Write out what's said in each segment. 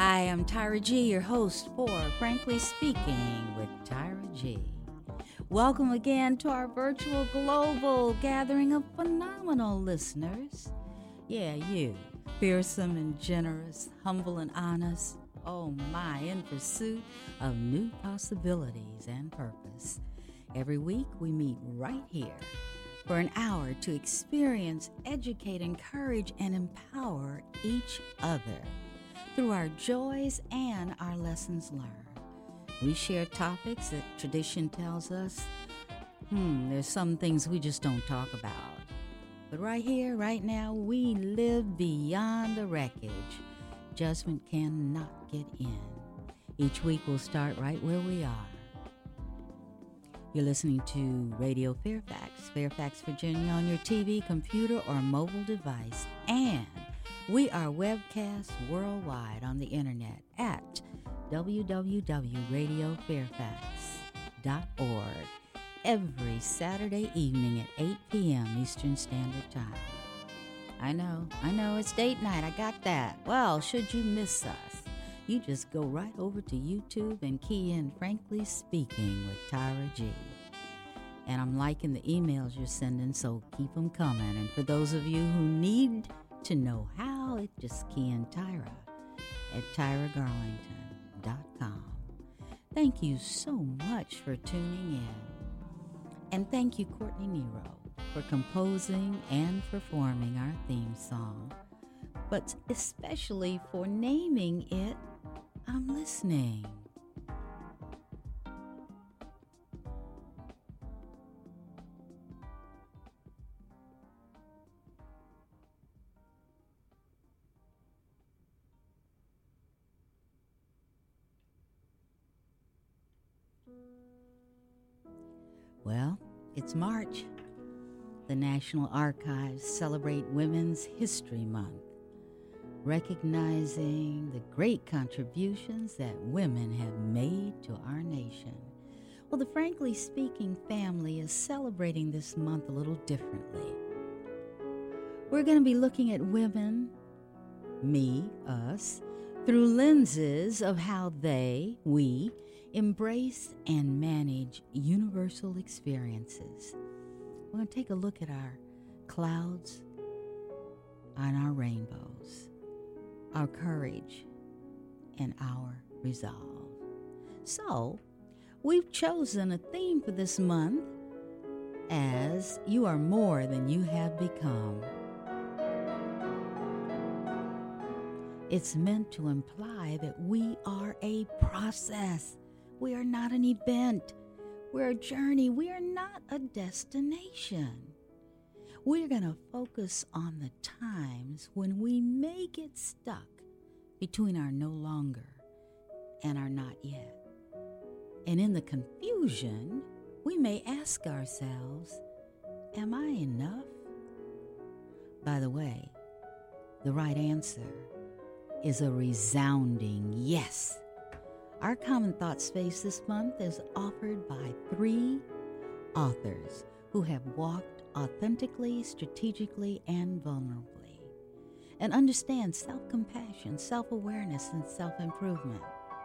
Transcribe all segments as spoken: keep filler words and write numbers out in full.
Hi, I'm Tyra G, your host for Frankly Speaking with Tyra G. Welcome again to our virtual global gathering of phenomenal listeners. Yeah, you, fearsome and generous, humble and honest. Oh my, in pursuit of new possibilities and purpose. Every week we meet right here for an hour to experience, educate, encourage, and empower each other through our joys and our lessons learned. We share topics that tradition tells us, hmm, there's some things we just don't talk about. But right here, right now, we live beyond the wreckage. Judgment cannot get in. Each week we'll start right where we are. You're listening to Radio Fairfax, Fairfax, Virginia, on your T V, computer, or mobile device. And we are webcast worldwide on the internet at w w w dot radio fairfax dot org every Saturday evening at eight p.m. Eastern Standard Time. I know, I know, it's date night, I got that. Well, should you miss us, you just go right over to YouTube and key in Frankly Speaking with Tyra G. And I'm liking the emails you're sending, so keep them coming. And for those of you who need to know how, it just key in Tyra at tyra garlington dot com. Thank you so much for tuning in. And thank you, Courtney Nero, for composing and performing our theme song, but especially for naming it I'm Listening. Well, it's March. The National Archives celebrate Women's History Month, recognizing the great contributions that women have made to our nation. Well, the Frankly Speaking family is celebrating this month a little differently. We're going to be looking at women, me, us, through lenses of how they, we, embrace and manage universal experiences. We're going to take a look at our clouds and our rainbows, our courage and our resolve. So, we've chosen a theme for this month as You Are More Than You Have Become. It's meant to imply that we are a process. We are not an event. We're a journey. We are not a destination. We're going to focus on the times when we may get stuck between our no longer and our not yet. And in the confusion, we may ask ourselves, am I enough? By the way, the right answer is a resounding yes. Our Common Thought Space this month is offered by three authors who have walked authentically, strategically, and vulnerably, and understand self-compassion, self-awareness, and self-improvement.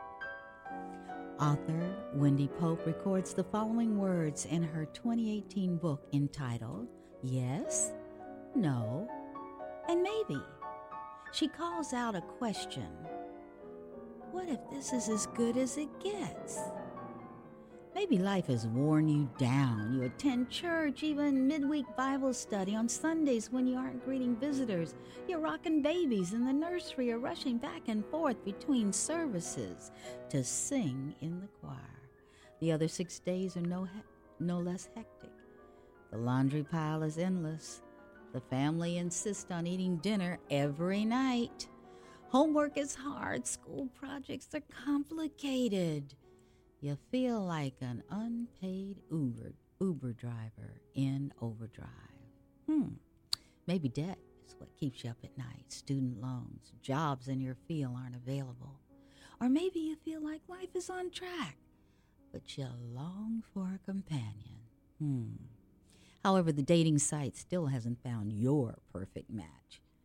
Author Wendy Pope records the following words in her twenty eighteen book entitled Yes, No, and Maybe. She calls out a question. What if this is as good as it gets? Maybe life has worn you down. You attend church, even midweek Bible study on Sundays when you aren't greeting visitors. You're rocking babies in the nursery or rushing back and forth between services to sing in the choir. The other six days are no, he- no less hectic. The laundry pile is endless. The family insists on eating dinner every night. Homework is hard. School projects are complicated. You feel like an unpaid Uber, Uber driver in overdrive. Hmm. Maybe debt is what keeps you up at night. Student loans, jobs in your field aren't available. Or maybe you feel like life is on track, but you long for a companion. Hmm. However, the dating site still hasn't found your perfect match.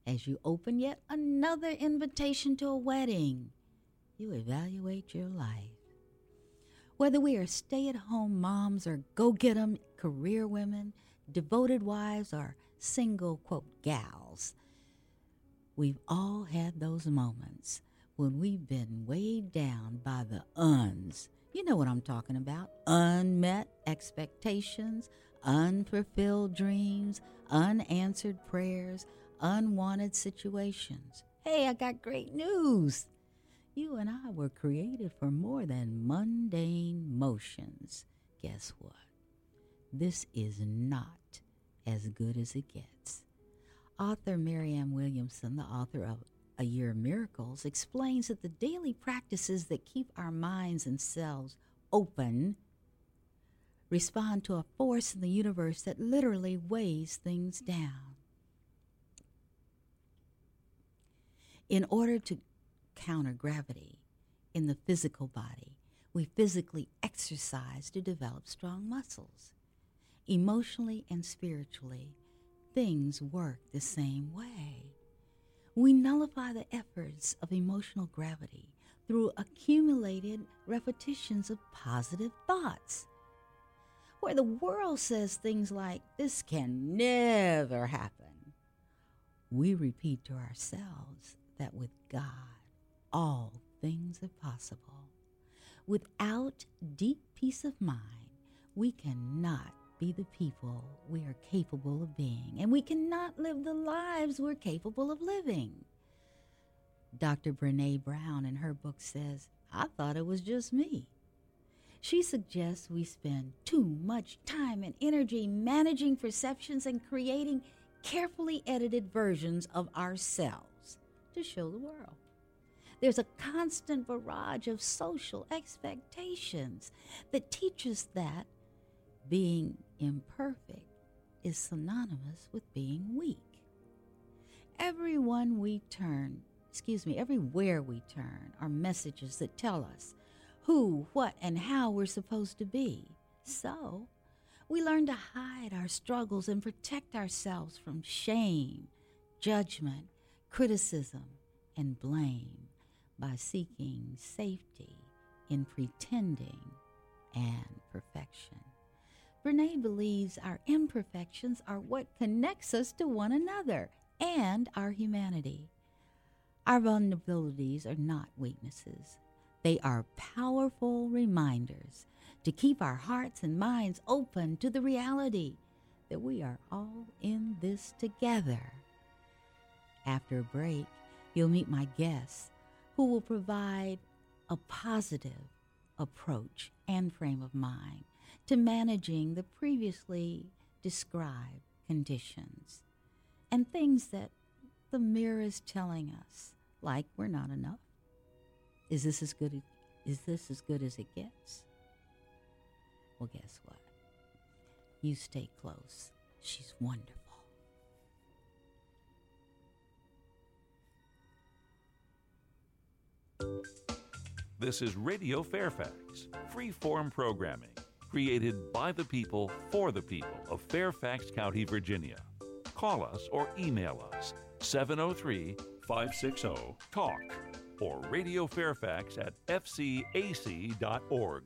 As you open yet another invitation to a wedding, you evaluate your life. Whether we are stay-at-home moms or go-get-'em career women, devoted wives or single, quote, gals, we've all had those moments when we've been weighed down by the uns. You know what I'm talking about. Unmet expectations, unfulfilled dreams, unanswered prayers, unwanted situations. Hey, I got great news. You and I were created for more than mundane motions. Guess what? This is not as good as it gets. Author Marianne Williamson, the author of A Year of Miracles, explains that the daily practices that keep our minds and selves open respond to a force in the universe that literally weighs things down. In order to counter gravity in the physical body, we physically exercise to develop strong muscles. Emotionally and spiritually, things work the same way. We nullify the efforts of emotional gravity through accumulated repetitions of positive thoughts. Where the world says things like, this can never happen, we repeat to ourselves that with God, all things are possible. Without deep peace of mind, we cannot be the people we are capable of being, and we cannot live the lives we're capable of living. Doctor Brené Brown in her book says, I thought it was just me. She suggests we spend too much time and energy managing perceptions and creating carefully edited versions of ourselves to show the world. There's a constant barrage of social expectations that teaches that being imperfect is synonymous with being weak. Everyone we turn, excuse me, everywhere we turn are messages that tell us who, what, and how we're supposed to be. So, we learn to hide our struggles and protect ourselves from shame, judgment, criticism, and blame by seeking safety in pretending and perfection. Brené believes our imperfections are what connects us to one another and our humanity. Our vulnerabilities are not weaknesses. They are powerful reminders to keep our hearts and minds open to the reality that we are all in this together. After a break, you'll meet my guests who will provide a positive approach and frame of mind to managing the previously described conditions and things that the mirror is telling us, like we're not enough. Is this as good? Is this as good as it gets? Well, guess what? You stay close. She's wonderful. This is Radio Fairfax, free-form programming, created by the people for the people of Fairfax County, Virginia. Call us or email us, seven oh three, five six oh, talk, or Radio Fairfax at f c a c dot org.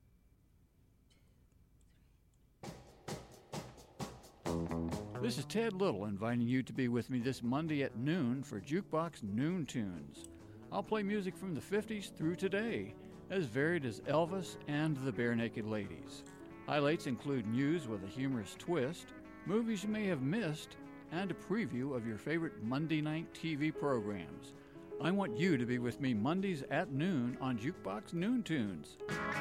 This is Ted Little inviting you to be with me this Monday at noon for Jukebox Noon Tunes. I'll play music from the fifties through today, as varied as Elvis and the Bare Naked Ladies. Highlights include news with a humorous twist, movies you may have missed, and a preview of your favorite Monday night T V programs. I want you to be with me Mondays at noon on Jukebox Noon Tunes.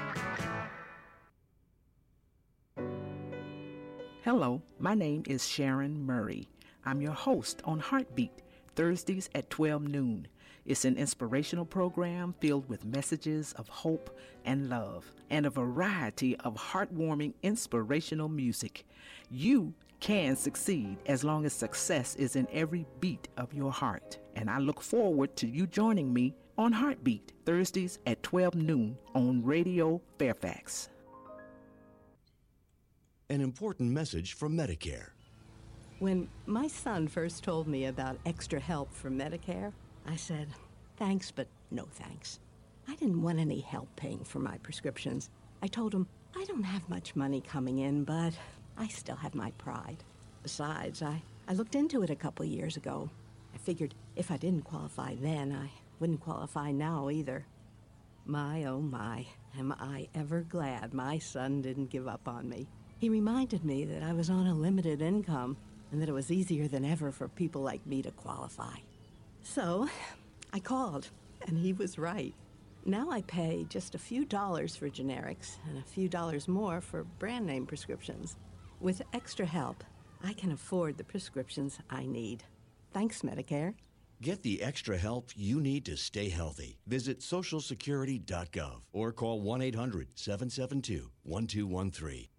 Hello, my name is Sharon Murray. I'm your host on Heartbeat, Thursdays at twelve noon. It's an inspirational program filled with messages of hope and love and a variety of heartwarming, inspirational music. You can succeed as long as success is in every beat of your heart. And I look forward to you joining me on Heartbeat, Thursdays at twelve noon on Radio Fairfax. An important message from Medicare. When my son first told me about extra help from Medicare, I said, thanks, but no thanks. I didn't want any help paying for my prescriptions. I told him, I don't have much money coming in, but I still have my pride. Besides, I, I looked into it a couple years ago. I figured if I didn't qualify then, I wouldn't qualify now either. My, oh my, am I ever glad my son didn't give up on me. He reminded me that I was on a limited income and that it was easier than ever for people like me to qualify. So, I called, and he was right. Now I pay just a few dollars for generics and a few dollars more for brand name prescriptions. With extra help, I can afford the prescriptions I need. Thanks, Medicare. Get the extra help you need to stay healthy. Visit social security dot gov or call one eight hundred, seven seven two, one two one three.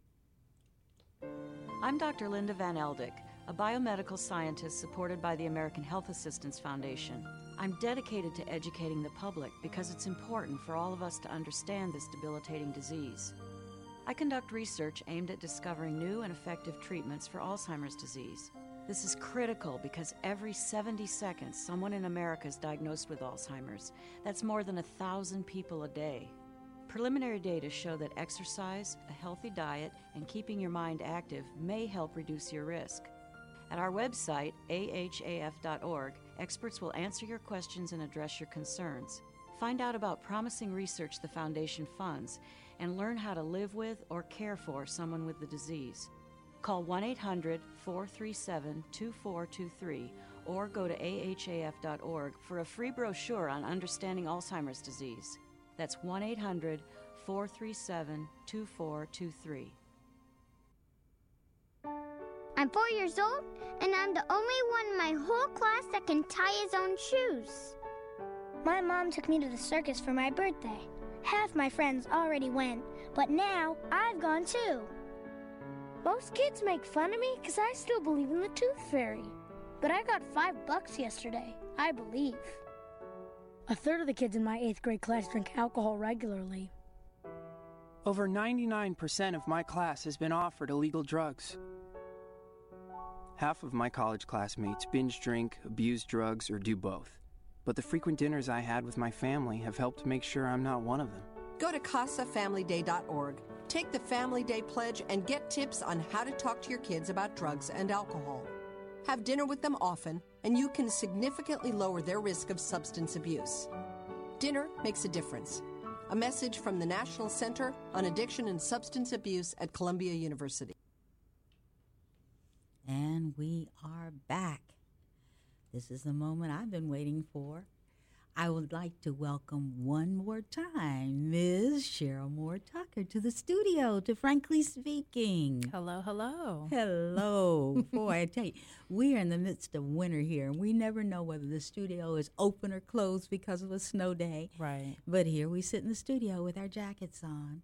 I'm Doctor Linda Van Eldick, a biomedical scientist supported by the American Health Assistance Foundation. I'm dedicated to educating the public because it's important for all of us to understand this debilitating disease. I conduct research aimed at discovering new and effective treatments for Alzheimer's disease. This is critical because every seventy seconds, someone in America is diagnosed with Alzheimer's. That's more than a thousand people a day. Preliminary data show that exercise, a healthy diet, and keeping your mind active may help reduce your risk. At our website, A H A F dot org, experts will answer your questions and address your concerns. Find out about promising research the Foundation funds and learn how to live with or care for someone with the disease. Call one eight hundred, four three seven, two four two three or go to A H A F dot org for a free brochure on understanding Alzheimer's disease. That's one eight hundred, four three seven, two four two three. I'm four years old, and I'm the only one in my whole class that can tie his own shoes. My mom took me to the circus for my birthday. Half my friends already went, but now I've gone too. Most kids make fun of me because I still believe in the tooth fairy. But I got five bucks yesterday, I believe. A third of the kids in my eighth grade class drink alcohol regularly. Over ninety-nine percent of my class has been offered illegal drugs. Half of my college classmates binge drink, abuse drugs, or do both. But the frequent dinners I had with my family have helped make sure I'm not one of them. Go to casa family day dot org, take the Family Day Pledge, and get tips on how to talk to your kids about drugs and alcohol. Have dinner with them often, and you can significantly lower their risk of substance abuse. Dinner makes a difference. A message from the National Center on Addiction and Substance Abuse at Columbia University. And we are back. This is the moment I've been waiting for. I would like to welcome one more time Miz Cheryl Moore Tucker to the studio, to Frankly Speaking. Hello, hello. Hello. Boy, I tell you, we are in the midst of winter here, and we never know whether the studio is open or closed because of a snow day. Right. But here we sit in the studio with our jackets on.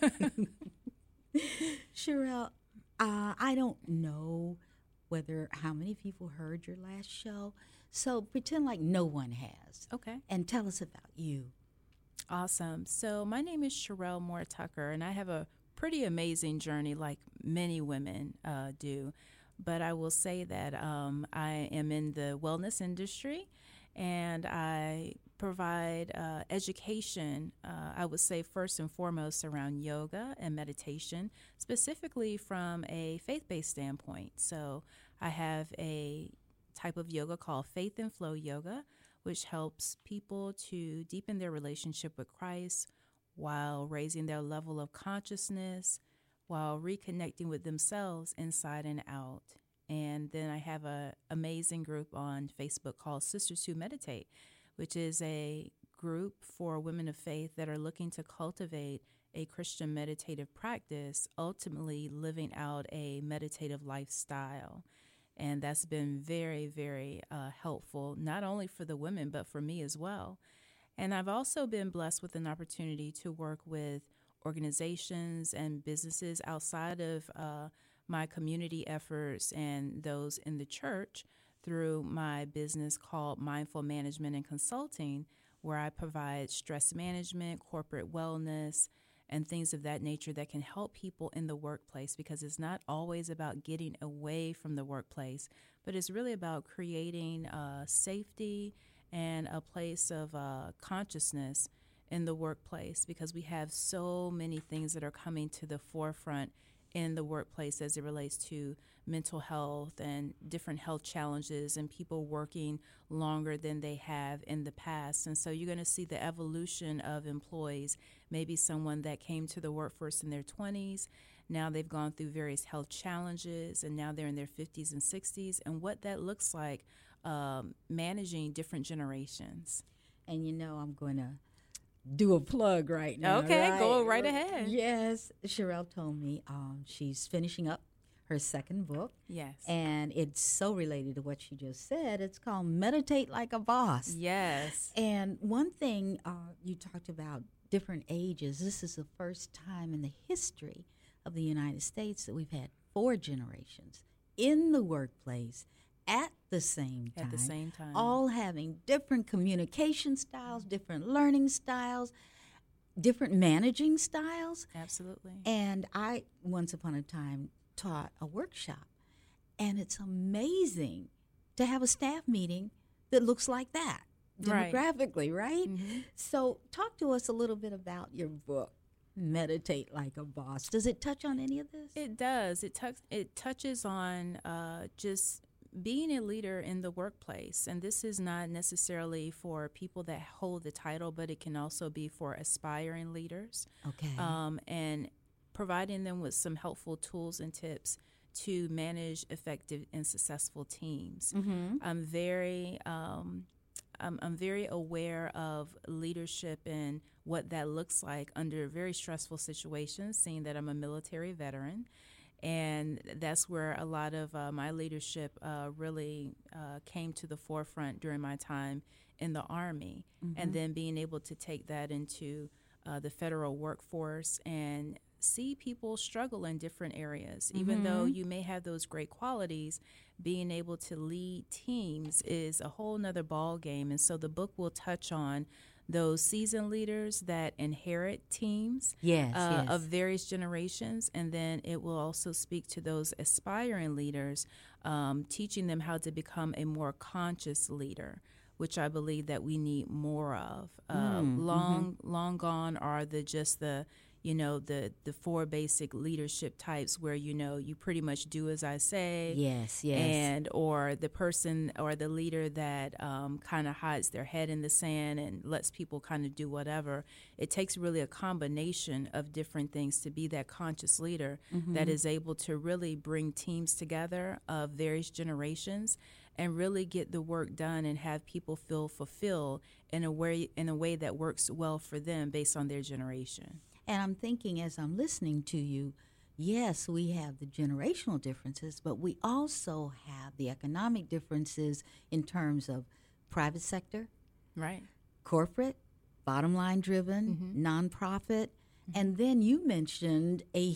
Cheryl, uh, I don't know whether how many people heard your last show. So pretend like no one has. Okay. And tell us about you. Awesome. So my name is Cheryl Moore Tucker, and I have a pretty amazing journey like many women uh, do. But I will say that um, I am in the wellness industry, and I provide uh, education, uh, I would say first and foremost around yoga and meditation, specifically from a faith-based standpoint. So I have a type of yoga called Faith and Flow Yoga, which helps people to deepen their relationship with Christ while raising their level of consciousness, while reconnecting with themselves inside and out. And then I have an amazing group on Facebook called Sisters Who Meditate, which is a group for women of faith that are looking to cultivate a Christian meditative practice, ultimately living out a meditative lifestyle. And that's been very, very uh, helpful, not only for the women, but for me as well. And I've also been blessed with an opportunity to work with organizations and businesses outside of uh, my community efforts and those in the church through my business called Mindful Management and Consulting, where I provide stress management, corporate wellness, and things of that nature that can help people in the workplace, because it's not always about getting away from the workplace, but it's really about creating uh, safety and a place of uh, consciousness in the workplace, because we have so many things that are coming to the forefront in the workplace as it relates to mental health and different health challenges and people working longer than they have in the past. And so you're going to see the evolution of employees, maybe someone that came to the workforce in their twenties, now they've gone through various health challenges, and now they're in their fifties and sixties, and what that looks like um, managing different generations. And you know, I'm going to do a plug right now. Okay, right? go right ahead. Yes, Sherelle told me um, she's finishing up her second book. Yes. And it's so related to what she just said. It's called Meditate Like a Boss. Yes. And one thing uh, you talked about different ages. This is the first time in the history of the United States that we've had four generations in the workplace at the same time. At the same time. All having different communication styles, different learning styles, different managing styles. Absolutely. And I, once upon a time, taught a workshop, and it's amazing to have a staff meeting that looks like that, demographically, right? right? Mm-hmm. So talk to us a little bit about your book, Meditate Like a Boss. Does it touch on any of this? It does. It, tu- it touches on uh, just being a leader in the workplace. And this is not necessarily for people that hold the title, but it can also be for aspiring leaders. Okay. Um, and providing them with some helpful tools and tips to manage effective and successful teams. Mm-hmm. I'm very, um, I'm, I'm very aware of leadership and what that looks like under very stressful situations, seeing that I'm a military veteran. And that's where a lot of uh, my leadership uh, really uh, came to the forefront during my time in the Army. Mm-hmm. And then being able to take that into uh, the federal workforce and see people struggle in different areas. Mm-hmm. Even though you may have those great qualities, being able to lead teams is a whole nother ball game. And so the book will touch on those seasoned leaders that inherit teams yes, uh, yes. of various generations, and then it will also speak to those aspiring leaders, um, teaching them how to become a more conscious leader, which I believe that we need more of. Uh, mm, long, mm-hmm. long gone are the just the you know, the, the four basic leadership types where, you know, you pretty much do as I say. Yes, yes. And or the person or the leader that um, kind of hides their head in the sand and lets people kind of do whatever. It takes really a combination of different things to be that conscious leader mm-hmm. that is able to really bring teams together of various generations and really get the work done and have people feel fulfilled in a way in a way that works well for them based on their generation. And I'm thinking as I'm listening to you, yes, we have the generational differences, but we also have the economic differences in terms of private sector, right, corporate, bottom line driven, mm-hmm. nonprofit, mm-hmm. and then you mentioned a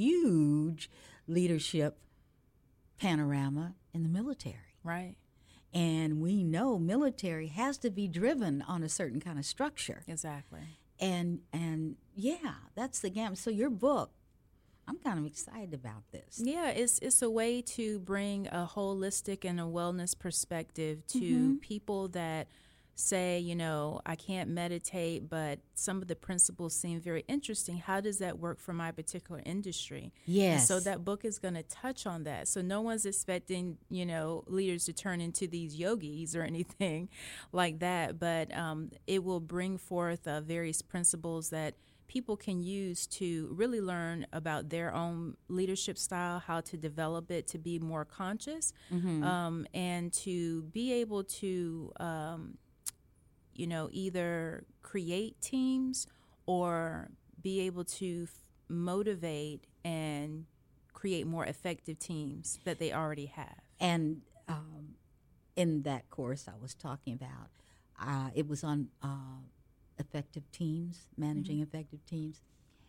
huge leadership panorama in the military. Right. And we know military has to be driven on a certain kind of structure. Exactly. And, and yeah, that's the gamut. So your book, I'm kind of excited about this. Yeah, it's it's a way to bring a holistic and a wellness perspective to mm-hmm. people that say, you know, I can't meditate, but some of the principles seem very interesting. How does that work for my particular industry? Yes. And so that book is going to touch on that. So no one's expecting, you know, leaders to turn into these yogis or anything like that, but um, it will bring forth uh, various principles that people can use to really learn about their own leadership style, how to develop it to be more conscious, mm-hmm. um, and to be able to um, you know, either create teams or be able to f- motivate and create more effective teams that they already have. And um, in that course I was talking about, uh, it was on uh, effective teams, managing mm-hmm. effective teams.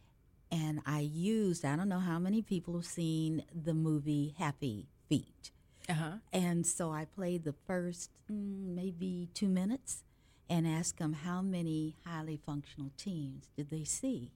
And I used, I don't know how many people have seen the movie Happy Feet. Uh-huh. And so I played the first mm, maybe two minutes and ask them how many highly functional teams did they see.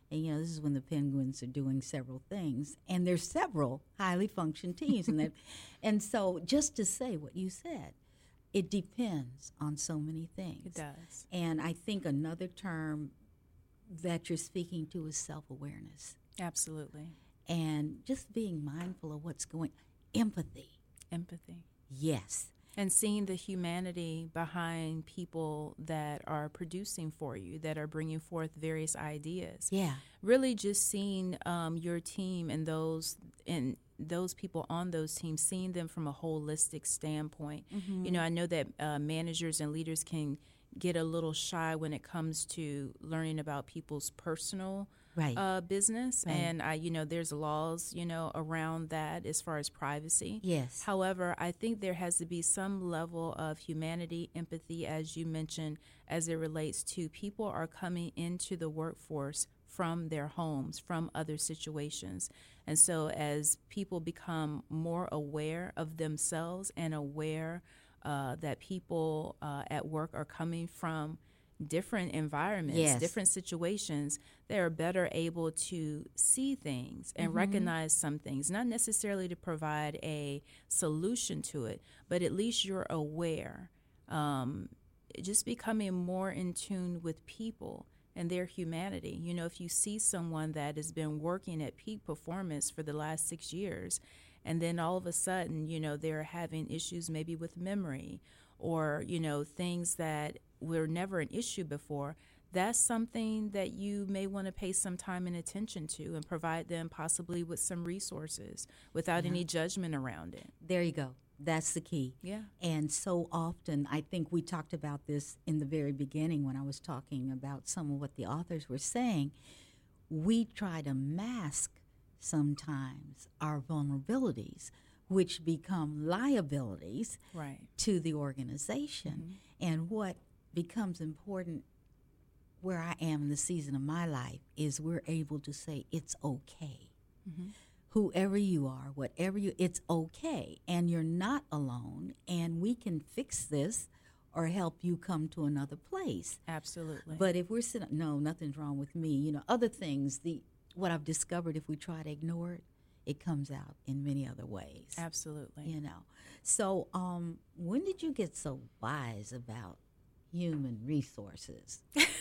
And, you know, this is when the Penguins are doing several things. And there's several highly functioning teams. and, that, and so just to say what you said, it depends on so many things. It does. And I think another term that you're speaking to is self-awareness. Absolutely. And just being mindful of what's going on. Empathy. Empathy. Yes. And seeing the humanity behind people that are producing for you, that are bringing forth various ideas. Yeah. Really just seeing um, your team and those and those people on those teams, seeing them from a holistic standpoint. Mm-hmm. You know, I know that uh, managers and leaders can get a little shy when it comes to learning about people's personal right. uh, business. Right. And, I, you know, there's laws, you know, around that as far as privacy. Yes. However, I think there has to be some level of humanity, empathy, as you mentioned, as it relates to people are coming into the workforce from their homes, from other situations. And so as people become more aware of themselves and aware uh, that people uh, at work are coming from different environments, yes. different situations, they are better able to see things and mm-hmm. recognize some things, not necessarily to provide a solution to it, but at least you're aware. Um, just becoming more in tune with people and their humanity. You know, if you see someone that has been working at peak performance for the last six years, and then all of a sudden, you know, they're having issues maybe with memory or, you know, things that were never an issue before, that's something that you may want to pay some time and attention to and provide them possibly with some resources without yeah. any judgment around it. There you go. That's the key. Yeah. And so often, I think we talked about this in the very beginning when I was talking about some of what the authors were saying. We try to mask sometimes our vulnerabilities, which become liabilities right. to the organization. Mm-hmm. And what becomes important where I am in the season of my life is we're able to say it's okay. Mm-hmm. Whoever you are, whatever you, it's okay, and you're not alone, and we can fix this or help you come to another place. Absolutely. But if we're sitting, no, nothing's wrong with me, you know, other things, the what I've discovered, if we try to ignore it, it comes out in many other ways. Absolutely. You know. So um, when did you get so wise about human resources?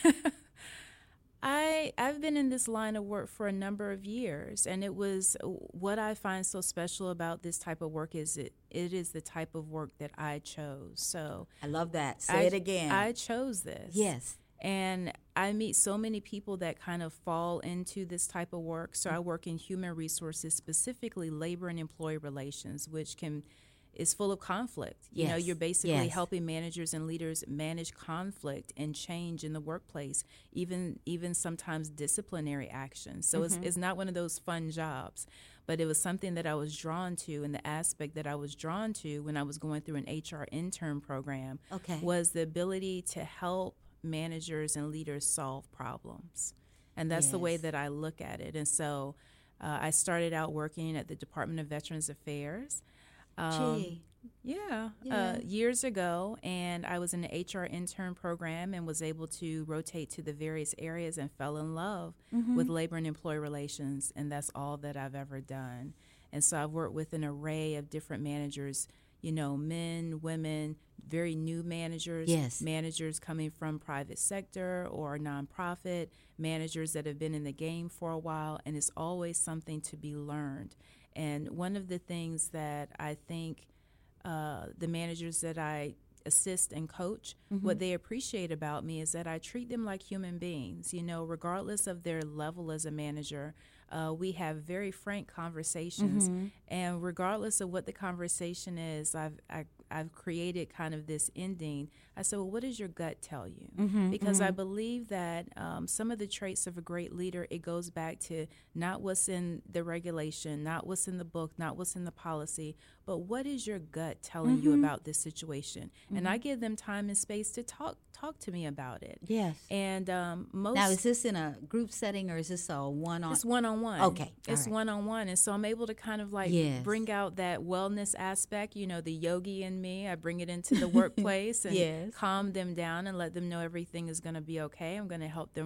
I, I've been in this line of work for a number of years, and it was what I find so special about this type of work is it, it is the type of work that I chose. So I love that. Say I, it again. I chose this. Yes. And I meet so many people that kind of fall into this type of work. So I work in human resources, specifically labor and employee relations, which can is full of conflict. You yes. know, you're basically yes. helping managers and leaders manage conflict and change in the workplace, even even sometimes disciplinary action. So mm-hmm. it's, it's not one of those fun jobs, but it was something that I was drawn to, and the aspect that I was drawn to when I was going through an H R intern program okay. was the ability to help managers and leaders solve problems. And that's yes. the way that I look at it. And so uh, I started out working at the Department of Veterans Affairs. Um, Gee. Yeah, yeah. Uh, years ago, and I was in the H R intern program and was able to rotate to the various areas and fell in love mm-hmm. with labor and employee relations, and that's all that I've ever done. And so I've worked with an array of different managers, you know, men, women, very new managers, yes. managers coming from private sector or nonprofit, managers that have been in the game for a while, and it's always something to be learned. And one of the things that I think uh, the managers that I assist and coach, mm-hmm. what they appreciate about me is that I treat them like human beings. You know, regardless of their level as a manager, uh, we have very frank conversations. Mm-hmm. And regardless of what the conversation is, I've I, I've created kind of this ending. I said, well, what does your gut tell you? Mm-hmm, because mm-hmm. I believe that um, some of the traits of a great leader, it goes back to not what's in the regulation, not what's in the book, not what's in the policy, but what is your gut telling mm-hmm. you about this situation? Mm-hmm. And I give them time and space to talk talk to me about it. Yes. And um, most now, is this in a group setting or is this a one-on? It's one-on-one. Okay. It's right. one-on-one. And so I'm able to kind of like yes. bring out that wellness aspect, you know, the yogi in me. I bring it into the workplace and yes. calm them down and let them know everything is going to be okay. I'm going to help them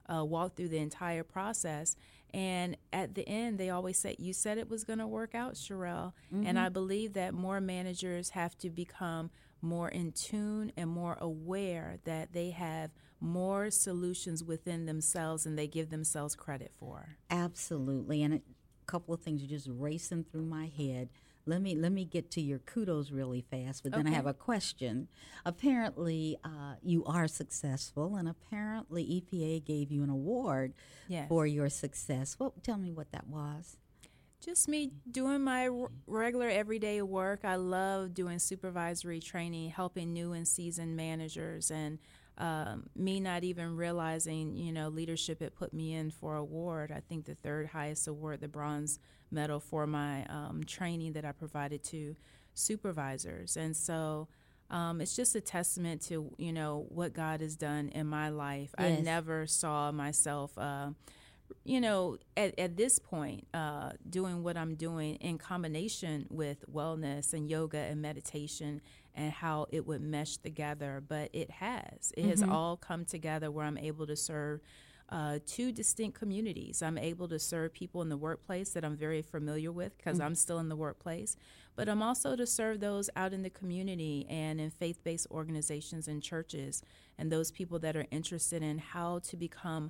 uh, walk through the entire process. And at the end, they always say, you said it was going to work out, Sherelle. Mm-hmm. And I believe that more managers have to become more in tune and more aware that they have more solutions within themselves and they give themselves credit for. Absolutely. And a couple of things are just racing through my head. Let me let me get to your kudos really fast, but then Okay. I have a question. Apparently, uh, you are successful, and apparently E P A gave you an award Yes. for your success. Well, tell me what that was. Just me doing my r- regular everyday work. I love doing supervisory training, helping new and seasoned managers, and um, me not even realizing, you know, leadership had put me in for award. I think the third highest award, the bronze medal for my um, training that I provided to supervisors. And so um, it's just a testament to, you know, what God has done in my life. Yes. I never saw myself uh, you know, at, at this point, uh, doing what I'm doing in combination with wellness and yoga and meditation and how it would mesh together. But it has. It mm-hmm. has all come together where I'm able to serve uh, two distinct communities. I'm able to serve people in the workplace that I'm very familiar with because mm-hmm. I'm still in the workplace. But I'm also to serve those out in the community and in faith-based organizations and churches and those people that are interested in how to become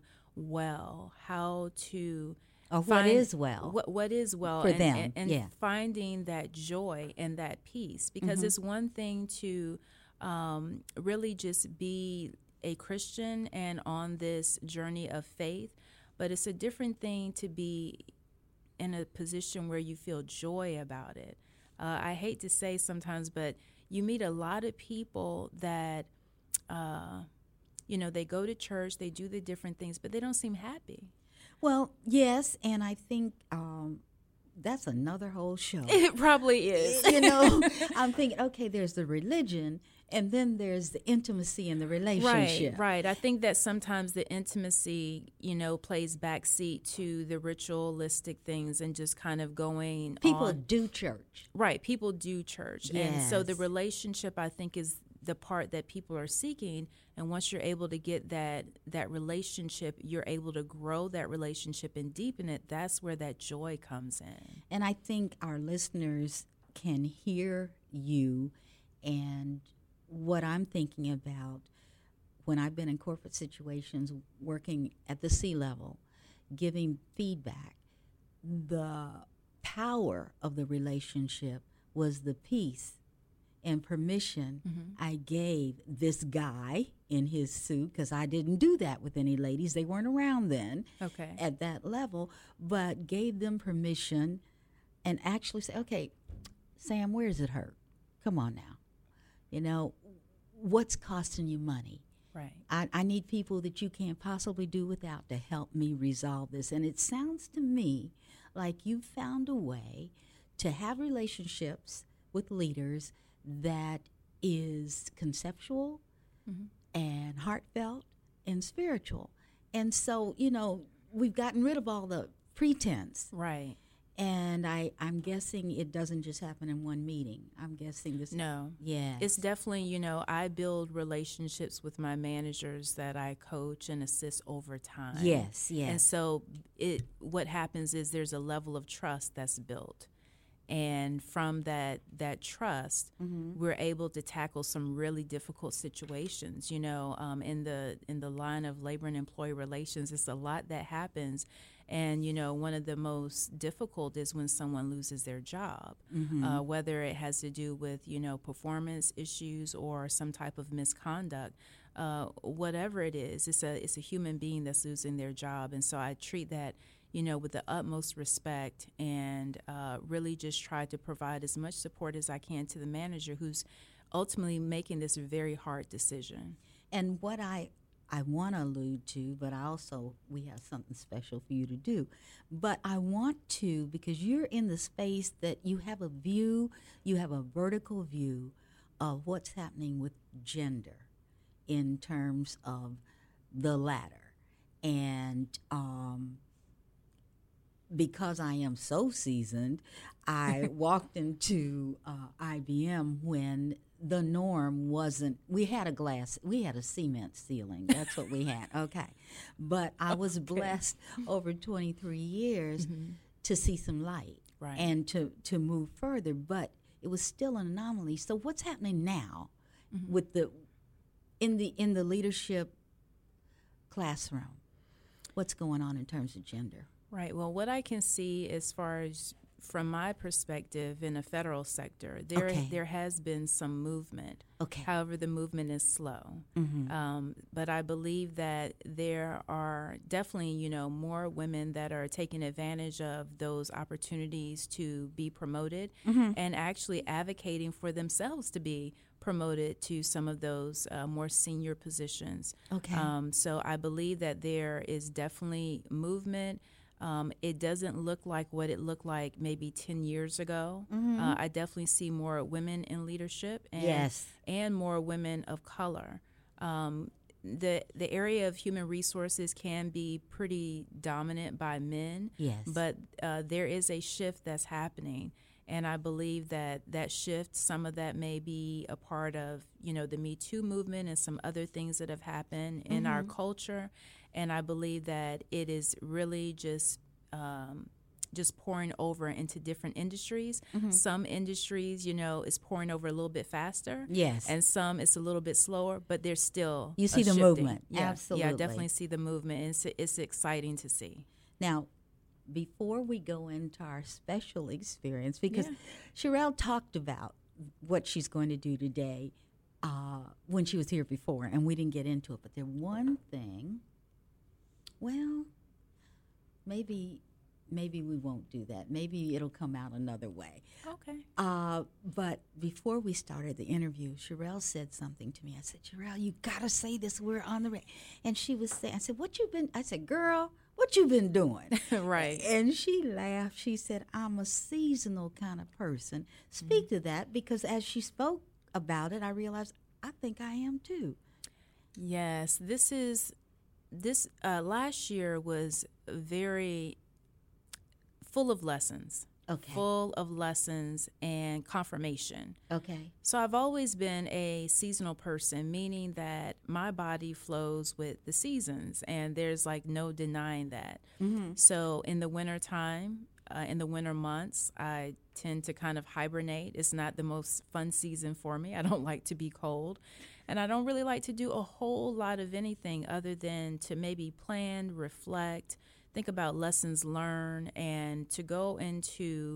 well, how to or what is well, what what is well for and, them, and, and yeah. finding that joy and that peace, because mm-hmm. it's one thing to um, really just be a Christian and on this journey of faith, but it's a different thing to be in a position where you feel joy about it. Uh, I hate to say sometimes, but you meet a lot of people that. Uh, You know, they go to church, they do the different things, but they don't seem happy. Well, yes, and I think um, that's another whole show. It probably is. You know, I'm thinking, okay, there's the religion, and then there's the intimacy in the relationship. Right, right. I think that sometimes the intimacy, you know, plays backseat to the ritualistic things and just kind of going People on. do church. Right, people do church. Yes. And so the relationship, I think, is the part that people are seeking, and once you're able to get that that relationship, you're able to grow that relationship and deepen it. That's where that joy comes in. And I think our listeners can hear you, and what I'm thinking about when I've been in corporate situations, working at the C level, giving feedback, the power of the relationship was the peace and permission mm-hmm. I gave this guy in his suit, because I didn't do that with any ladies. They weren't around then okay. at that level, but gave them permission and actually say, okay, Sam, where does it hurt? Come on now. You know, what's costing you money? Right. I, I need people that you can't possibly do without to help me resolve this. And it sounds to me like you found a way to have relationships with leaders that is conceptual mm-hmm. and heartfelt and spiritual. And so, you know, we've gotten rid of all the pretense. Right. And I, I'm guessing it doesn't just happen in one meeting. I'm guessing this. No. Yeah. It's definitely, you know, I build relationships with my managers that I coach and assist over time. Yes, yes. And so it, what happens is there's a level of trust that's built. And from that that trust, mm-hmm. we're able to tackle some really difficult situations. You know, um, in the in the line of labor and employee relations, it's a lot that happens. And, you know, one of the most difficult is when someone loses their job, mm-hmm. uh, whether it has to do with, you know, performance issues or some type of misconduct. Uh, whatever it is, it's a it's a human being that's losing their job. And so I treat that, you know, with the utmost respect, and uh, really just try to provide as much support as I can to the manager who's ultimately making this very hard decision. And what I I want to allude to, but I also, we have something special for you to do. But I want to, because you're in the space that you have a view, you have a vertical view of what's happening with gender in terms of the ladder. And um, because I am so seasoned, I walked into uh, I B M when the norm wasn't, we had a glass, we had a cement ceiling. That's what we had. Okay. But I was okay. blessed over twenty-three years mm-hmm. to see some light right. and to, to move further. But it was still an anomaly. So what's happening now mm-hmm. with the, in the, in the leadership classroom? What's going on in terms of gender? Right. Well, what I can see as far as from my perspective in the federal sector, there okay. there has been some movement. Okay. However, the movement is slow. Mm-hmm. Um, but I believe that there are definitely, you know, more women that are taking advantage of those opportunities to be promoted mm-hmm. and actually advocating for themselves to be promoted to some of those uh, more senior positions. Okay. Um, so I believe that there is definitely movement. Um, it doesn't look like what it looked like maybe ten years ago. Mm-hmm. Uh, I definitely see more women in leadership and yes. and more women of color. Um, the the area of human resources can be pretty dominant by men, yes. but uh, there is a shift that's happening. And I believe that that shift, some of that may be a part of, you know, the Me Too movement and some other things that have happened in mm-hmm. our culture. And I believe that it is really just um, just pouring over into different industries. Mm-hmm. Some industries, you know, is pouring over a little bit faster. Yes. And some it's a little bit slower, but there's still You see a the shifting. movement. Yeah. Absolutely. Yeah, I definitely see the movement. And it's, it's exciting to see. Now, before we go into our special experience, because Yeah. Sherelle talked about what she's going to do today uh, when she was here before, and we didn't get into it, but there's one thing, well, maybe maybe we won't do that. Maybe it'll come out another way. Okay. Uh, but before we started the interview, Sherelle said something to me. I said, Sherelle, you got to say this. We're on the radio. And she was saying, I said, what you been, I said, girl, what you been doing? Right. And she laughed. She said, I'm a seasonal kind of person. Speak mm-hmm. to that, because as she spoke about it, I realized I think I am too. Yes, this is, this uh, last year was very full of lessons. Okay. Full of lessons and confirmation. Okay. So I've always been a seasonal person, meaning that my body flows with the seasons, and there's like no denying that. Mm-hmm. So in the wintertime, uh, in the winter months, I tend to kind of hibernate. It's not the most fun season for me. I don't like to be cold. And I don't really like to do a whole lot of anything other than to maybe plan, reflect, think about lessons learned, and to go into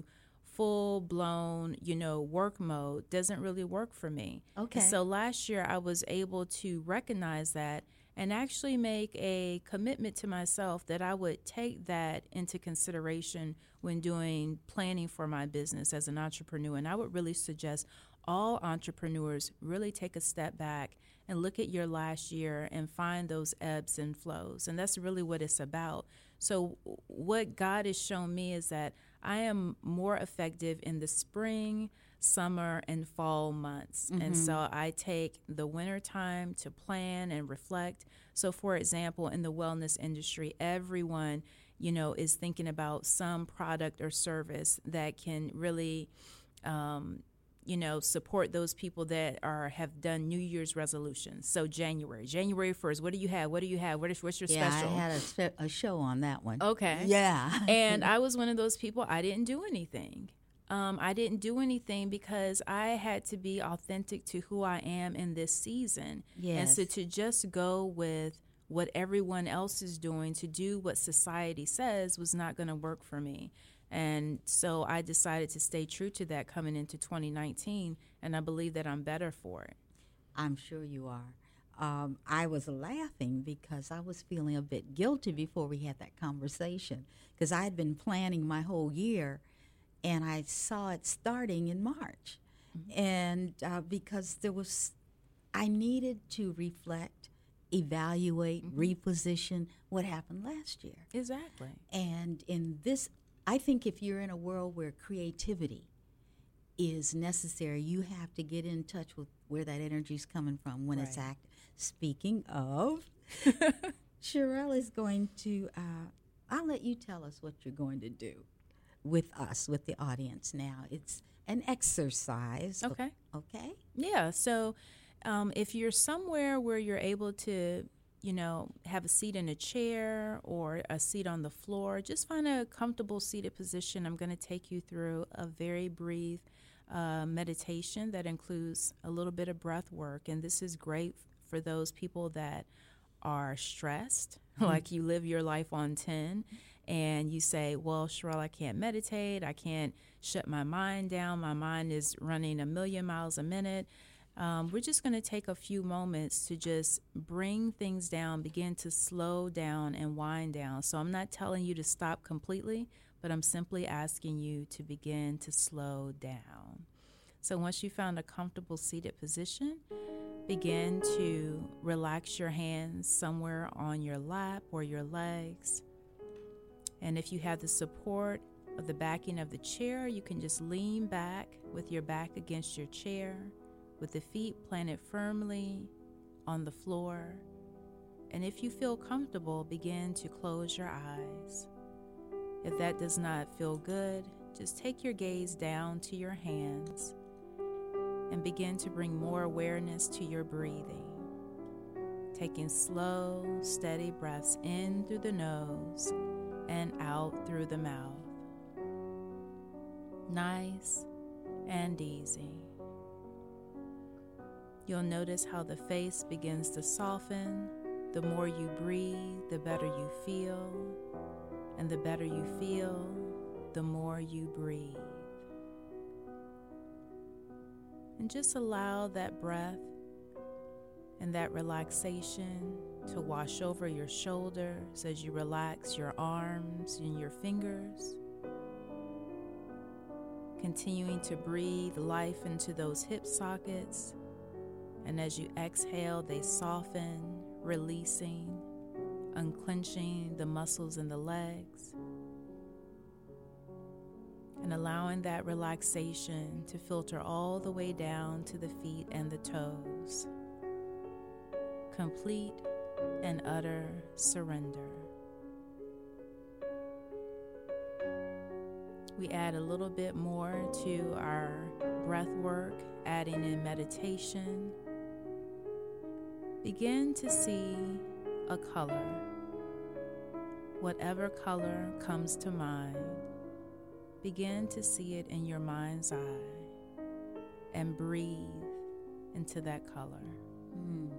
full-blown, you know, work mode doesn't really work for me. Okay. So last year I was able to recognize that and actually make a commitment to myself that I would take that into consideration when doing planning for my business as an entrepreneur. And I would really suggest all entrepreneurs really take a step back and look at your last year and find those ebbs and flows. And that's really what it's about. So what God has shown me is that I am more effective in the spring, summer, and fall months. Mm-hmm. And so I take the winter time to plan and reflect. So for example, in the wellness industry, everyone, you know, is thinking about some product or service that can really um, you know, support those people that are have done New Year's resolutions. So January, January first, what do you have? What do you have? What is, what's your yeah, special? I had a, spe- a show on that one. Okay. Yeah. And I was one of those people, I didn't do anything. Um, I didn't do anything because I had to be authentic to who I am in this season. Yes. And so to just go with what everyone else is doing, to do what society says, was not going to work for me. And so I decided to stay true to that coming into twenty nineteen, and I believe that I'm better for it. I'm sure you are. Um, I was laughing because I was feeling a bit guilty before we had that conversation, because I had been planning my whole year, and I saw it starting in March. Mm-hmm. And uh, because there was, I needed to reflect, evaluate, mm-hmm. reposition what happened last year. Exactly. And in this, I think if you're in a world where creativity is necessary, you have to get in touch with where that energy is coming from when right. it's active. Speaking of, Sherelle is going to, uh, I'll let you tell us what you're going to do with us, with the audience now. It's an exercise. Okay. Okay. Yeah. So um, if you're somewhere where you're able to, you know, have a seat in a chair or a seat on the floor, just find a comfortable seated position. I'm going to take you through a very brief uh, meditation that includes a little bit of breath work. And this is great for those people that are stressed, mm-hmm. like you live your life on ten, and you say, well, Sherelle, I can't meditate. I can't shut my mind down. My mind is running a million miles a minute. Um, we're just going to take a few moments to just bring things down, begin to slow down and wind down. So I'm not telling you to stop completely, but I'm simply asking you to begin to slow down. So once you found a comfortable seated position, begin to relax your hands somewhere on your lap or your legs. And if you have the support of the backing of the chair, you can just lean back with your back against your chair, with the feet planted firmly on the floor. And if you feel comfortable, begin to close your eyes. If that does not feel good, just take your gaze down to your hands and begin to bring more awareness to your breathing. Taking slow, steady breaths in through the nose and out through the mouth. Nice and easy. You'll notice how the face begins to soften. The more you breathe, the better you feel. And the better you feel, the more you breathe. And just allow that breath and that relaxation to wash over your shoulders as you relax your arms and your fingers. Continuing to breathe life into those hip sockets. And as you exhale, they soften, releasing, unclenching the muscles in the legs, and allowing that relaxation to filter all the way down to the feet and the toes. Complete and utter surrender. We add a little bit more to our breath work, adding in meditation. Begin to see a color. Whatever color comes to mind, begin to see it in your mind's eye and breathe into that color. Mm.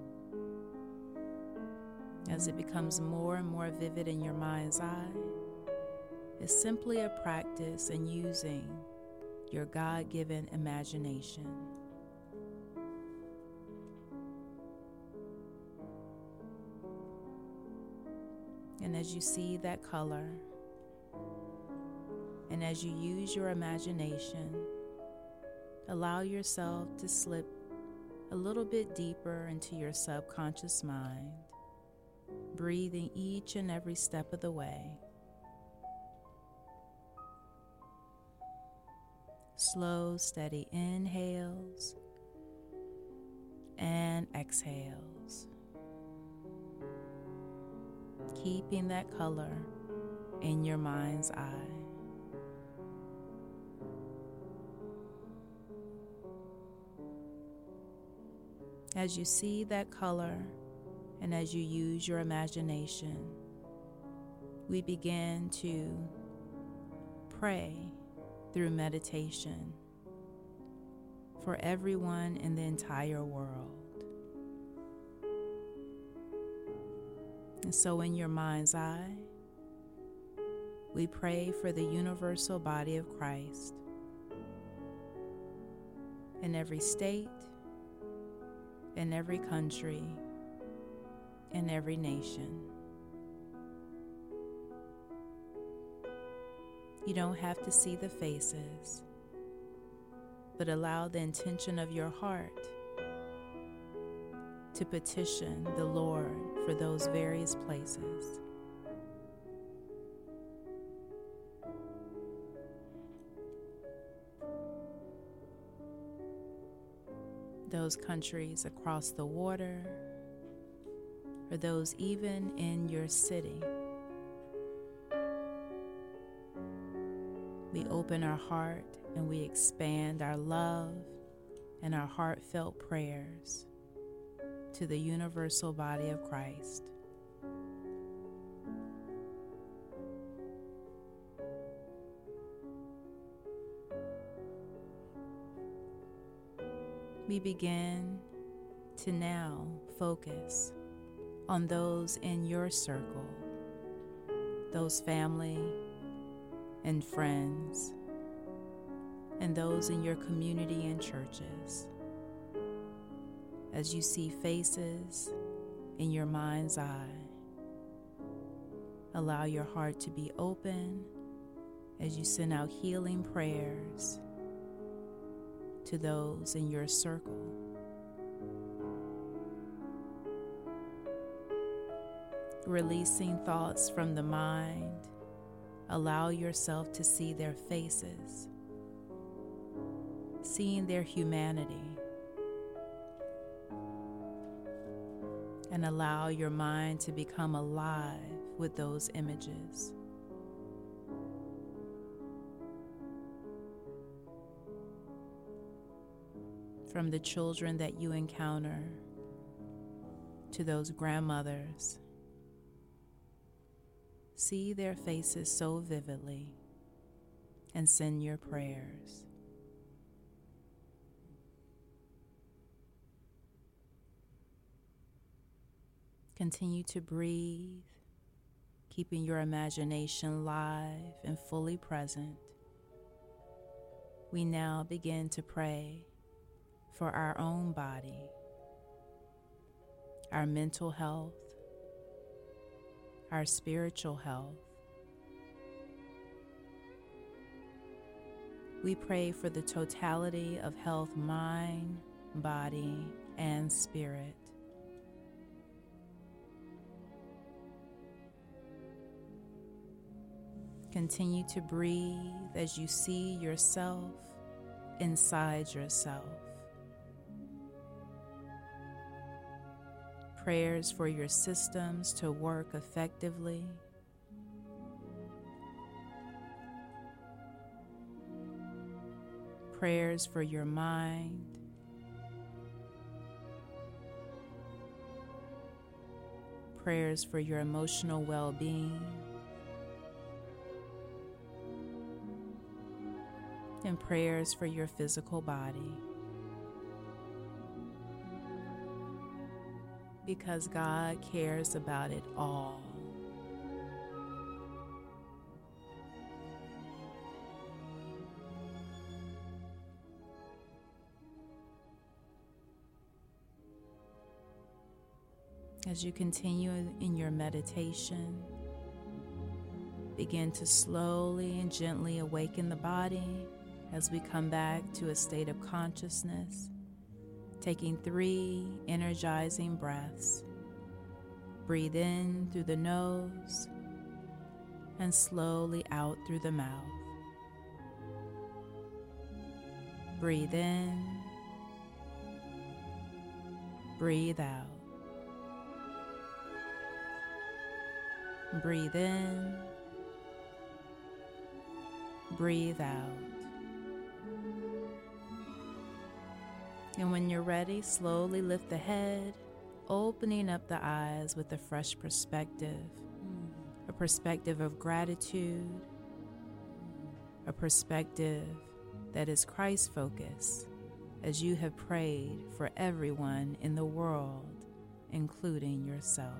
As it becomes more and more vivid in your mind's eye, it's simply a practice in using your God-given imagination. And as you see that color, and as you use your imagination, allow yourself to slip a little bit deeper into your subconscious mind, breathing each and every step of the way. Slow, steady inhales and exhales. Keeping that color in your mind's eye. As you see that color and as you use your imagination, we begin to pray through meditation for everyone in the entire world. And so in your mind's eye, we pray for the universal body of Christ in every state, in every country, in every nation. You don't have to see the faces, but allow the intention of your heart to petition the Lord for those various places. Those countries across the water, or those even in your city. We open our heart and we expand our love and our heartfelt prayers to the universal body of Christ. We begin to now focus on those in your circle, those family and friends, and those in your community and churches. As you see faces in your mind's eye, allow your heart to be open as you send out healing prayers to those in your circle. Releasing thoughts from the mind, allow yourself to see their faces, seeing their humanity, and allow your mind to become alive with those images. From the children that you encounter to those grandmothers, see their faces so vividly and send your prayers. Continue to breathe, keeping your imagination live and fully present. We now begin to pray for our own body, our mental health, our spiritual health. We pray for the totality of health, mind, body, and spirit. Continue to breathe as you see yourself inside yourself. Prayers for your systems to work effectively. Prayers for your mind. Prayers for your emotional well-being. And prayers for your physical body. Because God cares about it all. As you continue in your meditation, begin to slowly and gently awaken the body as we come back to a state of consciousness. Taking three energizing breaths. Breathe in through the nose and slowly out through the mouth. Breathe in. Breathe out. Breathe in. Breathe out. And when you're ready, slowly lift the head, opening up the eyes with a fresh perspective, a perspective of gratitude, a perspective that is Christ-focused, as you have prayed for everyone in the world, including yourself.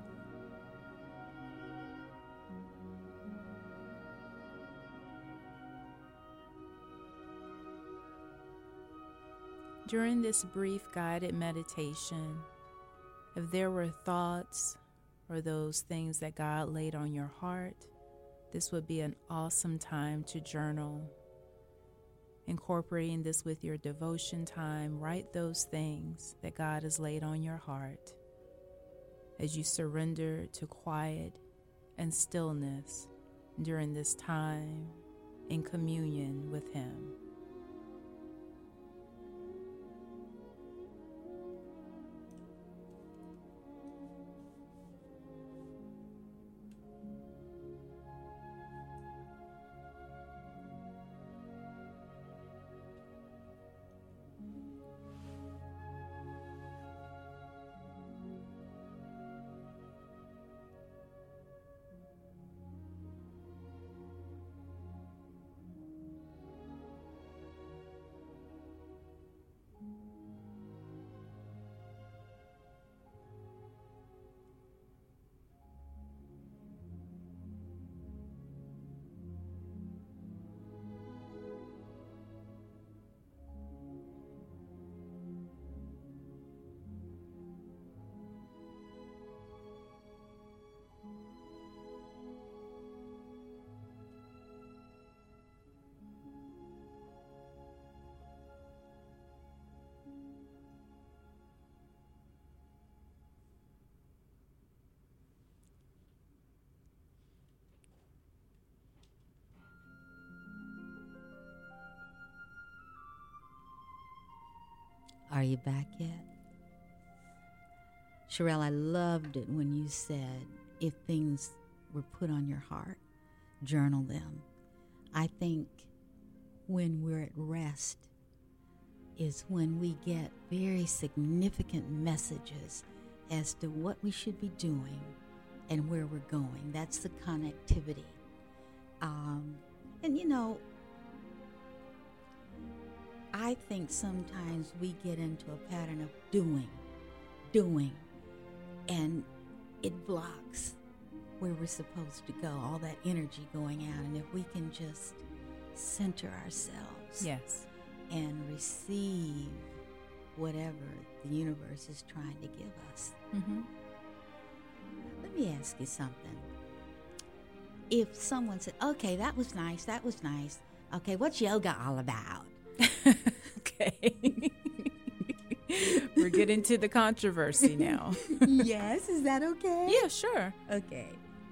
During this brief guided meditation, if there were thoughts or those things that God laid on your heart, this would be an awesome time to journal. Incorporating this with your devotion time, write those things that God has laid on your heart as you surrender to quiet and stillness during this time in communion with Him. you back yet? Sherelle, I loved it when you said if things were put on your heart, journal them. I think when we're at rest is when we get very significant messages as to what we should be doing and where we're going. That's the connectivity. Um, and, you know, I think sometimes we get into a pattern of doing, doing, and it blocks where we're supposed to go, all that energy going out. And if we can just center ourselves, yes, and receive whatever the universe is trying to give us. Mm-hmm. Let me ask you something. If someone said, okay, that was nice, that was nice. Okay, what's yoga all about? Okay. We're getting to the controversy now. Yes, is that okay? Yeah, sure. Okay.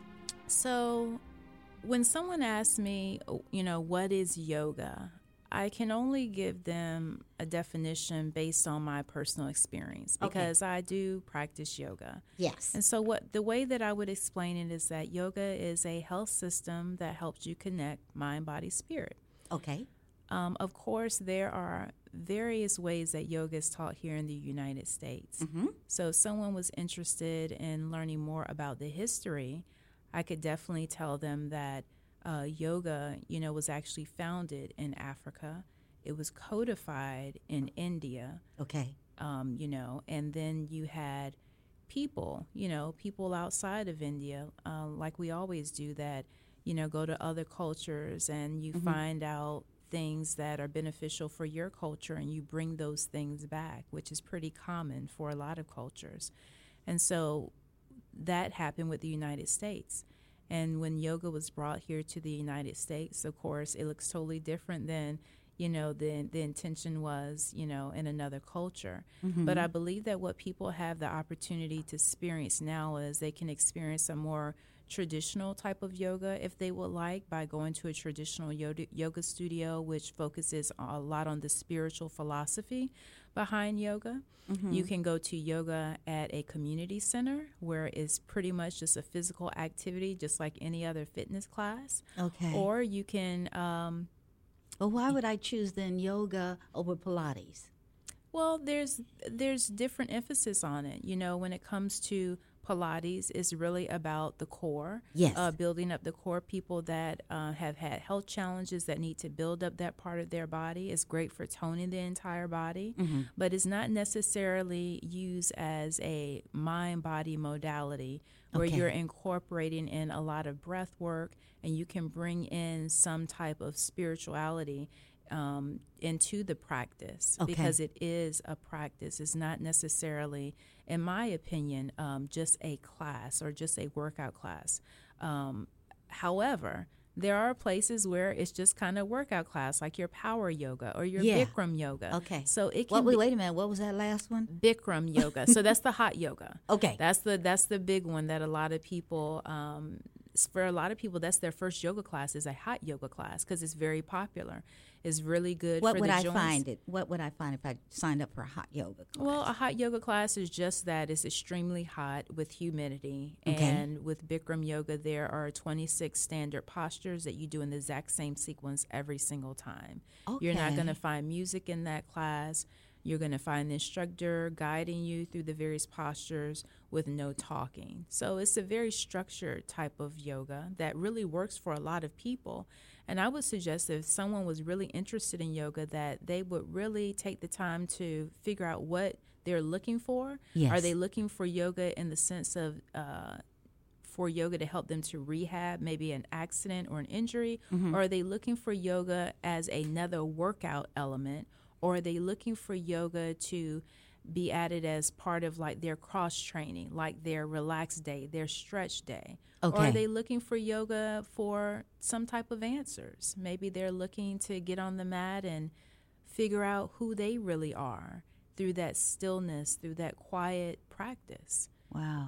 So when someone asks me, you know, what is yoga? I can only give them a definition based on my personal experience because okay. I do practice yoga. Yes. And so what the way that I would explain it is that yoga is a health system that helps you connect mind, body, spirit. Okay. Um, of course, there are various ways that yoga is taught here in the United States. Mm-hmm. So if someone was interested in learning more about the history, I could definitely tell them that Uh, yoga, you know, was actually founded in Africa. It was codified in India. Okay. Um, you know, and then you had people, you know, people outside of India, uh, like we always do that, you know, go to other cultures and you Mm-hmm. find out things that are beneficial for your culture and you bring those things back, which is pretty common for a lot of cultures. And so that happened with the United States. And when yoga was brought here to the United States, of course, it looks totally different than, you know, the, the intention was, you know, in another culture. Mm-hmm. But I believe that what people have the opportunity to experience now is they can experience a more traditional type of yoga if they would like by going to a traditional yoga, yoga studio, which focuses a lot on the spiritual philosophy behind yoga. Mm-hmm. You can go to yoga at a community center where it's pretty much just a physical activity, just like any other fitness class. Okay. Or you can... Um, well, why would I choose then yoga over Pilates? Well, there's there's different emphasis on it. You know, when it comes to Pilates, it's really about the core. Yes. Uh, building up the core. People that uh, have had health challenges that need to build up that part of their body. It's great for toning the entire body, Mm-hmm. but it's not necessarily used as a mind-body modality where Okay. you're incorporating in a lot of breath work and you can bring in some type of spirituality Um, into the practice Okay. because it is a practice. It's not necessarily, in my opinion, um, just a class or just a workout class. Um, however, there are places where it's just kind of workout class, like your power yoga or your Yeah. Bikram yoga. Okay. So it What, can wait, be wait a minute. What was that last one? Bikram yoga. So that's the hot yoga. Okay. That's the that's the big one that a lot of people. Um, for a lot of people, that's their first yoga class is a hot yoga class because it's very popular. It's really good What for would the I joints. find it? What would I find if I signed up for a hot yoga class? Well, a hot yoga class is just that. It's extremely hot with humidity. Okay. And with Bikram yoga, there are twenty-six standard postures that you do in the exact same sequence every single time. You're not Okay. going to find music in that class. You're going to find the instructor guiding you through the various postures with no talking. So it's a very structured type of yoga that really works for a lot of people. And I would suggest if someone was really interested in yoga that they would really take the time to figure out what they're looking for. Yes. Are they looking for yoga in the sense of uh, for yoga to help them to rehab maybe an accident or an injury? Mm-hmm. Or are they looking for yoga as another workout element? Or are they looking for yoga to be added as part of like their cross training, like their relaxed day, their stretch day? Okay. Or are they looking for yoga for some type of answers? Maybe they're looking to get on the mat and figure out who they really are through that stillness, through that quiet practice. Wow.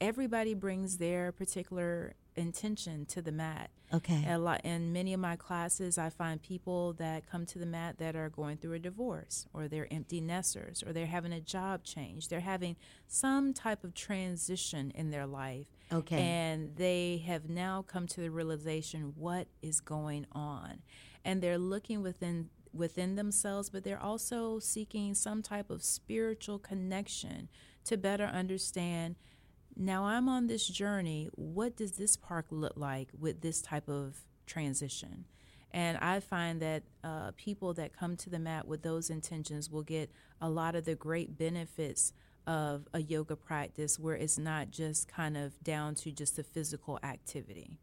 everybody brings their particular intention to the mat. Okay. A lot, in many of my classes, I find people that come to the mat that are going through a divorce, or they're empty nesters, or they're having a job change. They're having some type of transition in their life. Okay. And they have now come to the realization what is going on. And they're looking within within themselves, but they're also seeking some type of spiritual connection to better understand, now I'm on this journey, what does this park look like with this type of transition? And I find that uh, people that come to the mat with those intentions will get a lot of the great benefits of a yoga practice, where it's not just kind of down to just the physical activity.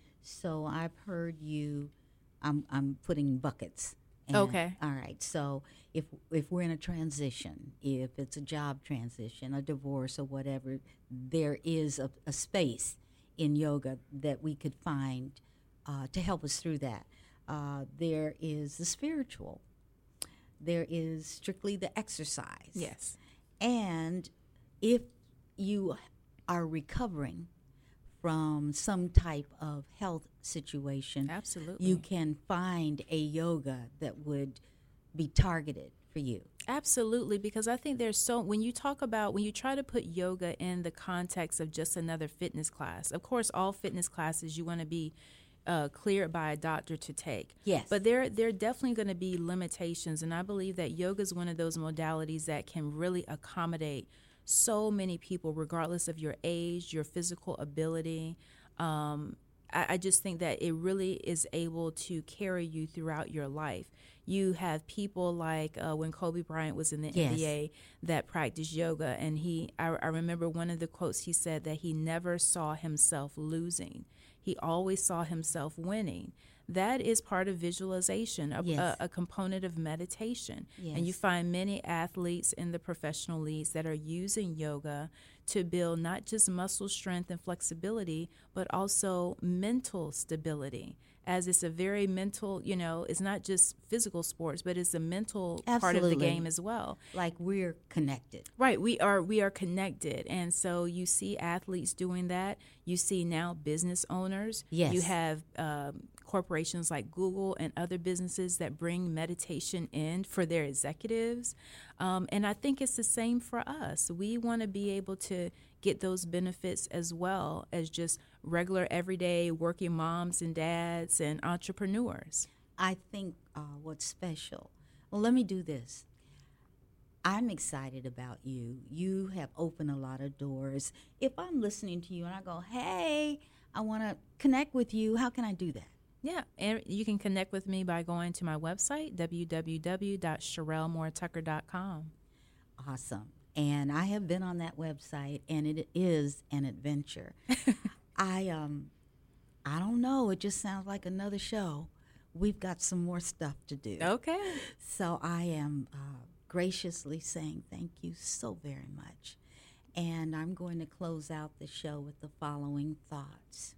So I've heard you, I'm, I'm putting buckets. And, okay. All right. So if if we're in a transition, if it's a job transition, a divorce, or whatever, there is a, a space in yoga that we could find uh, to help us through that. Uh, there is the spiritual. There is strictly the exercise. Yes. And if you are recovering from some type of health situation, absolutely, you can find a yoga that would be targeted for you. Absolutely, because I think there's so, when you talk about, when you try to put yoga in the context of just another fitness class, of course, all fitness classes you want to be uh, cleared by a doctor to take. Yes. But there, there are definitely going to be limitations, and I believe that yoga is one of those modalities that can really accommodate so many people, regardless of your age, your physical ability. Um, I, I just think that it really is able to carry you throughout your life. You have people like uh, when Kobe Bryant was in the yes. N B A that practiced yoga, and he, I, I remember one of the quotes he said that he never saw himself losing. He always saw himself winning. That is part of visualization, a, yes. a, a component of meditation. Yes. And you find many athletes in the professional leagues that are using yoga to build not just muscle strength and flexibility, but also mental stability. As it's a very mental, you know, it's not just physical sports, but it's a mental Absolutely. part of the game as well. Like we're connected. Right, we are we are connected. And so you see athletes doing that. You see now business owners. Yes. You have um, corporations like Google and other businesses that bring meditation in for their executives. Um, and I think it's the same for us. We want to be able to get those benefits as well as just regular, everyday working moms and dads and entrepreneurs. I think uh, what's special, well, let me do this. I'm excited about you. You have opened a lot of doors. If I'm listening to you and I go, hey, I want to connect with you, how can I do that? Yeah, and you can connect with me by going to my website, w w w dot sherelle moore tucker dot com. Awesome. And I have been on that website, and it is an adventure. I um, I don't know. It just sounds like another show. We've got some more stuff to do. Okay. So I am uh, graciously saying thank you so very much. And I'm going to close out the show with the following thoughts.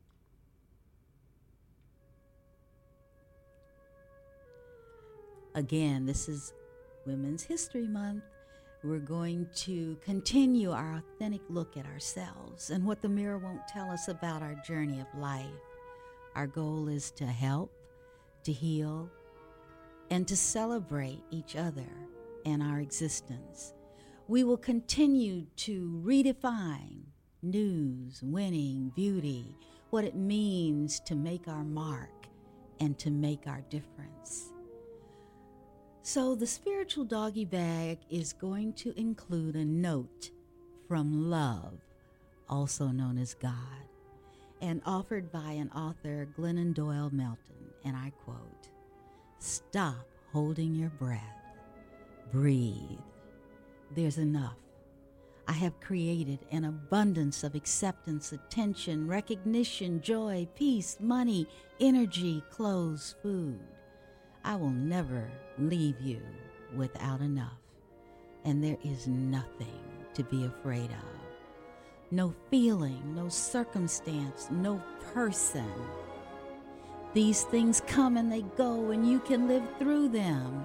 Again, this is Women's History Month. We're going to continue our authentic look at ourselves and what the mirror won't tell us about our journey of life. Our goal is to help, to heal, and to celebrate each other and our existence. We will continue to redefine news, winning, beauty, what it means to make our mark and to make our difference. So the spiritual doggy bag is going to include a note from love, also known as God, and offered by an author, Glennon Doyle Melton, and I quote, "Stop holding your breath. Breathe. There's enough. I have created an abundance of acceptance, attention, recognition, joy, peace, money, energy, clothes, food. I will never leave you without enough, and there is nothing to be afraid of. No feeling, no circumstance, no person. These things come and they go, and you can live through them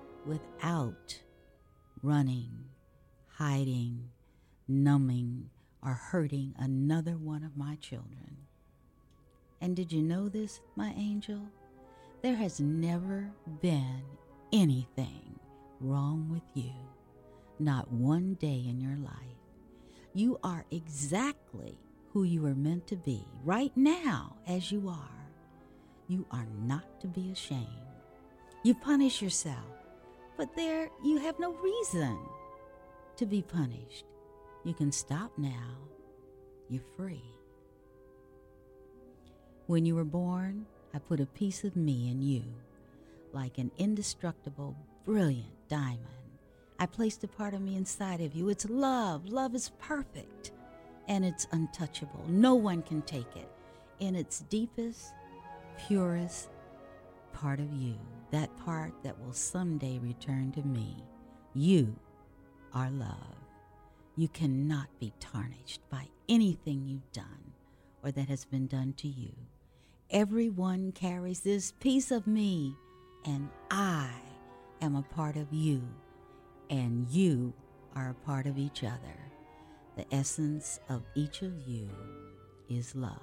without running, hiding, numbing, or hurting another one of my children. And did you know this, my angel? There has never been anything wrong with you, not one day in your life. You are exactly who you are meant to be right now as you are. You are not to be ashamed. You punish yourself, but there you have no reason to be punished. You can stop now. You're free. When you were born, I put a piece of me in you, like an indestructible, brilliant diamond. I placed a part of me inside of you. It's love. Love is perfect, and it's untouchable. No one can take it. In its deepest, purest part of you, that part that will someday return to me. You are love. You cannot be tarnished by anything you've done or that has been done to you. Everyone carries this piece of me, and I am a part of you, and you are a part of each other. The essence of each of you is love.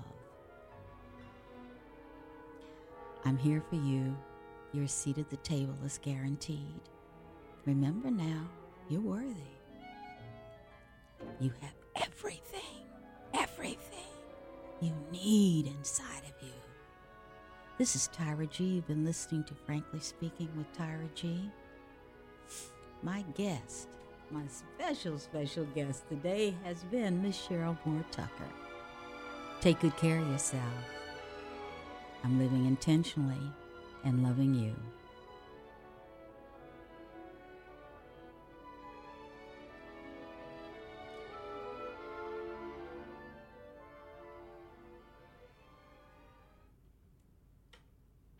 I'm here for you. Your seat at the table is guaranteed. Remember now, you're worthy. You have everything, everything you need inside of you. This is Tyra G. You've been listening to Frankly Speaking with Tyra G. My guest, my special, special guest today has been Miss Cheryl Moore Tucker. Take good care of yourself. I'm living intentionally and loving you.